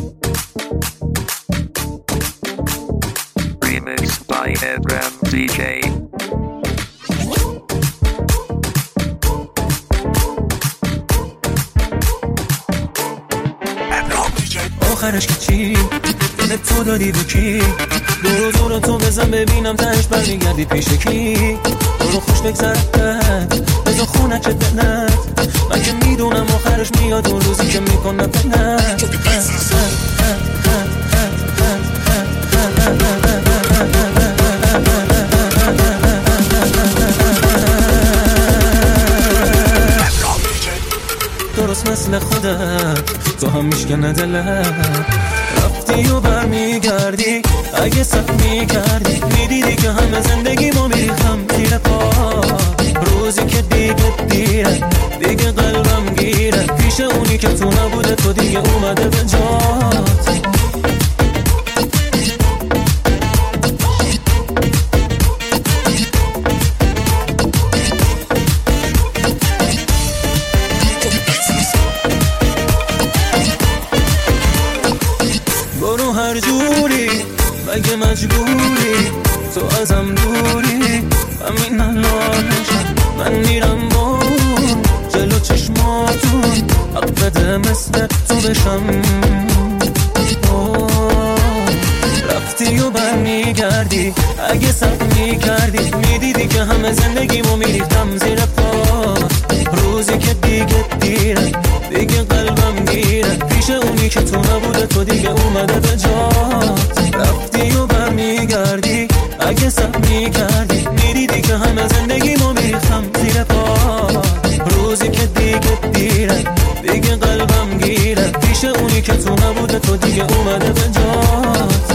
Remix by Ebram DJ. آخرش که چی؟ دل تو دادی به کی؟ دورو تو بزن ببینم تهش برمیگردی پیش کی؟ برو خوش بگذرد بزا خونک دلت، من که میدونم آخرش میاد اون روزی که میکنم بلد. درست مثل خودت تو هم میشکنه دلت، رفتی و برمیگردی اگه صف میکردی میدیدی که همه زندگی ما میریخم زیر پا. روزی که دیگه دیره دیگه قلبم گیره، پیش اونی که تو نبوده تو دیگه اومده به جات. برو هر جوری مگه مجبوری، تو ازم دوری همین الانشم من میرم بون جلو چشماتون، حق بده مثل تو بشم. رفتی و برمیگردی اگه صف میکردی میدیدی که همه زندگیمو میریختم زیر پات. روزی که دیگه دیره دیگه قلبم گیره، پیش اونی که تو نبوده تو دیگه اومده به جات. رفتی و برمیگردی اگه صف میکردی میدیدی که همه زندگیمو میریختم زیر پات. روزی که دیگه دیره دیگه قلبم گیره، پیش اونی که تو نبوده تو دیگه اومده به جات.